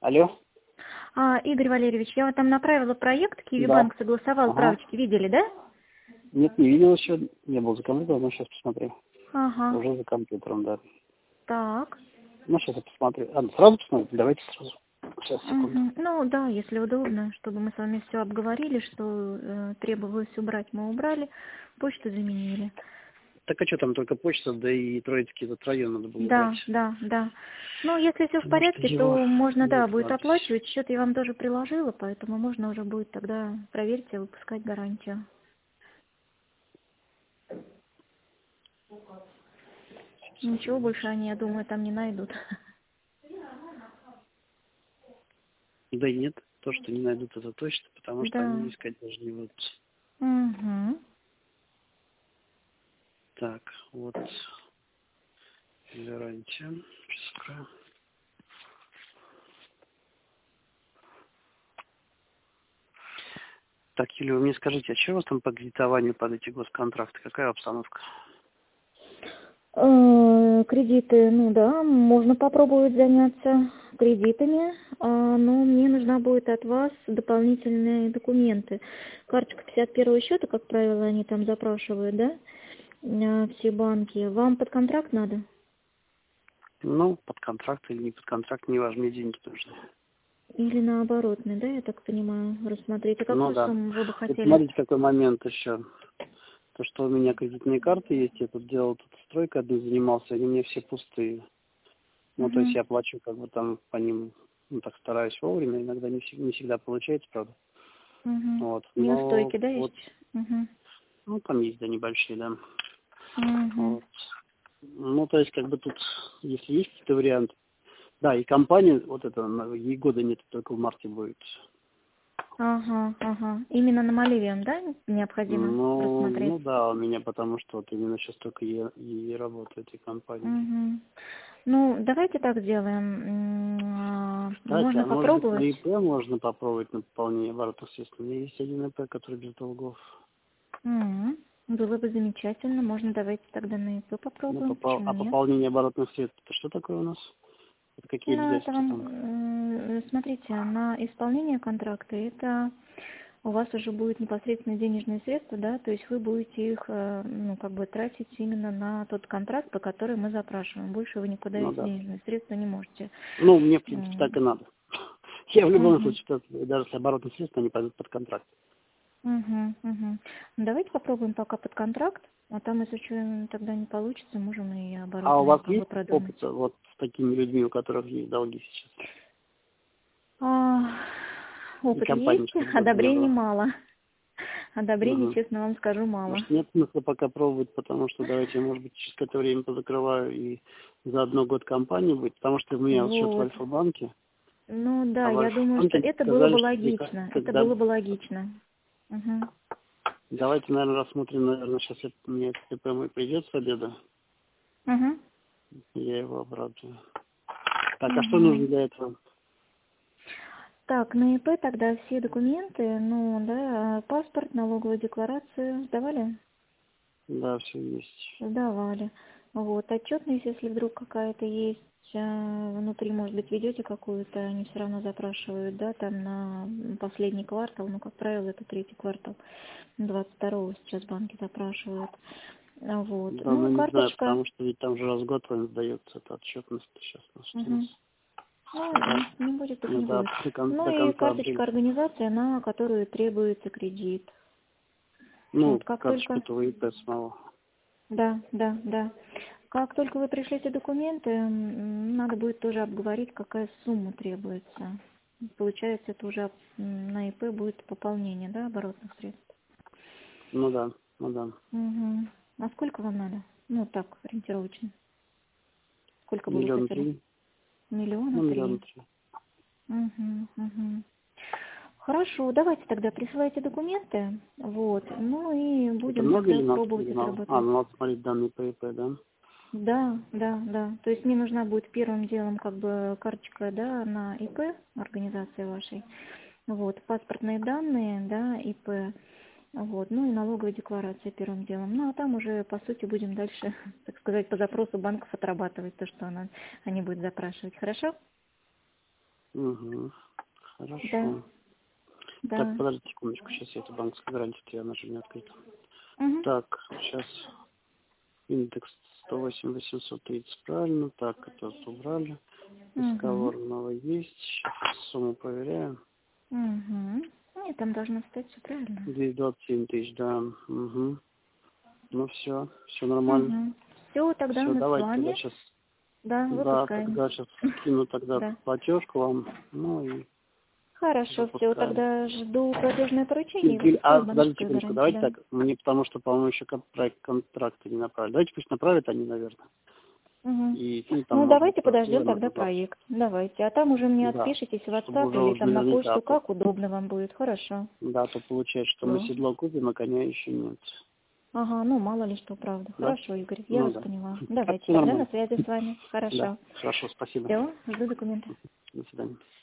Алло? Игорь Валерьевич, я вам там направила проект, Да. Киви-банк согласовал, Ага. правочки видели, да? Нет, не видел еще. Не был за компьютером, но сейчас посмотрю. Ага. Уже за компьютером, да. Так. Ну, сейчас я посмотрю. Сразу посмотрю? Давайте сразу. Сейчас, секунду. Ну да, если удобно, чтобы мы с вами все обговорили, что требовалось убрать, мы убрали, почту заменили. Так а что там, только почта, да и Троицкий этот район надо было убрать. Да. Ну, если все в Потому что порядке, его то можно, не да, будет укладывать. оплачивать. Счет я вам тоже приложила, поэтому можно уже будет тогда проверить и выпускать гарантию. Ничего больше они, я думаю, там не найдут. Да и нет, то, что не найдут, это точно, потому что Да. они искать даже не будут. Угу. Так, вот гарантия. Сейчас открою. Так, Юлия, вы мне скажите, а что у вас там по кредитованию под эти госконтракты? Какая обстановка? Кредиты, ну да, можно попробовать заняться кредитами, но мне нужна будет от вас дополнительные документы. Карточка 51-го счета, как правило, они там запрашивают, да, все банки. Вам под контракт надо? Ну, под контракт или не под контракт, не важно, мне деньги нужны. Или наоборотный, да, я так понимаю, рассмотреть. А Ну какую да. сумму вы бы Вот хотели? смотрите, какой момент еще. То, что у меня кредитные карты есть, я тут делал, тут стройкой одной занимался, они у меня все пустые. Ну, то есть Угу. я плачу как бы там по ним, ну, так стараюсь вовремя, иногда не всегда получается, правда. Угу. Вот, но Неустойки, да, вот, есть? Угу. ну, там есть, да, небольшие, да. Угу. Вот. Ну, то есть, как бы тут, если есть какие-то варианты. Да, и компания, вот это, ей года нет, только в марте будет. Ага. Именно на Маливиум, да, необходимо Ну рассмотреть? да, у меня потому что вот именно сейчас только и работает этой компании. Угу. Ну, давайте так сделаем. Кстати, Можно а может быть на попробовать. ИП можно попробовать на пополнение оборотных средств? У меня есть один ИП, который без долгов. Было бы замечательно. Можно давайте тогда на ИП Ну, попробуем. Почему а нет? пополнение оборотных средств, это что такое у нас? Это какие Ну, это обязательства вам, там? смотрите, на исполнение контракта это у вас уже будет непосредственно денежные средства, да, то есть вы будете их, ну, как бы тратить именно на тот контракт, по который мы запрашиваем. Больше вы никуда Ну эти да. денежные средства не можете. Ну, мне, в принципе, так и надо. Я в любом Угу. случае, даже если оборотные средства, они пойдут под контракт. Ну, давайте попробуем пока под контракт, а там, если что тогда не получится, можем и А у оборотные вас как бы есть продумать. опыт вот с такими людьми, у которых есть долги сейчас? А, И Опыт компании, есть, чтобы года не одобрений было. мало. Одобрений, Угу. честно вам скажу, мало. Может, нет смысла пока пробовать, потому что давайте, может быть, через какое-то время позакрываю и за одно год компании будет, потому что у меня вот счет в Вот. Альфа-банке, Ну да, а в я думаю, что Альфа-банке это было сказали, бы что логично. Это когда... было бы логично. Угу. Давайте, наверное, рассмотрим, наверное, сейчас мне этот ТП мой придет с обеда, Угу. я его обрадую. Так, а что Угу. нужно для этого? Так, на ИП тогда все документы, ну да, паспорт, налоговую декларацию сдавали? Да, все есть. Сдавали. Вот, отчетность, если вдруг какая-то есть, внутри, может быть, ведете какую-то, они все равно запрашивают, да, там на последний квартал, ну, как правило, это третий квартал, 22-го сейчас банки запрашивают. Вот. Да, ну Ну, не знаю, карточка. потому что ведь там же раз в год вам сдается эта отчетность сейчас. Что у нас? Угу. Ну, Так, не будет, так ну не да, будет. Ну до и конца апреля. карточка организации, на которую требуется кредит. Ну, Вот как только, карточку-то вы ИП снова. да. Как только вы пришлете документы, надо будет тоже обговорить, какая сумма требуется. Получается, это уже на ИП будет пополнение, да, оборотных средств. Ну да, ну да. Угу. А сколько вам надо? Ну, так, ориентировочно. Сколько бы вы Миллион хотели? три. Ну, Миллиона миллион три. три. Угу. Хорошо, давайте тогда присылайте документы, вот, ну и Это будем много тогда или надо пробовать или мало? отработать. Ну надо смотреть данные по ИП, да? Да. То есть мне нужна будет первым делом как бы карточка, да, на ИП организации вашей, вот, паспортные данные, да, ИП, вот, ну и налоговая декларация первым делом. Ну а там уже, по сути, будем дальше, так сказать, по запросу банков отрабатывать то, что они будут запрашивать. Хорошо? Угу. Да, Хорошо. да. Так, подождите секундочку, сейчас я эту банковскую гарантию, она же не открыта. Мгм. Так, сейчас индекс 108 830, правильно. Так, это вот убрали. Угу. Договорного есть. Сейчас сумму проверяем. Угу. Нет, там должно стать все правильно. 227 тысяч, да. Угу. Ну все нормально. Угу. Все, тогда Все, мы с давайте тогда вами. сейчас, Да, да, выпускаем. тогда сейчас кину тогда Да. платежку вам, ну и Хорошо, все, запускаем. тогда жду платежное поручение и А, выпускаю подождите банковскую секундочку, гарантию, давайте да. так, мне потому что, по-моему, еще проект контракта не направили. Давайте пусть направят они, наверное. Угу. И там Ну, можно давайте подождем сделаем тогда эту запуск. проект. Давайте. А там уже мне Да, отпишитесь в чтобы WhatsApp уже или уж там на наверняка, почту, как удобно вам будет. Хорошо. да, то получается, что мы Все. седло купим, а коня еще нет. Ага, ну мало ли что, правда. Да? Хорошо, Игорь, я Ну вас да. поняла. Так, Давайте все тогда на нормально. связи с вами. Да, Хорошо. хорошо, спасибо. Все, жду документы. До свидания.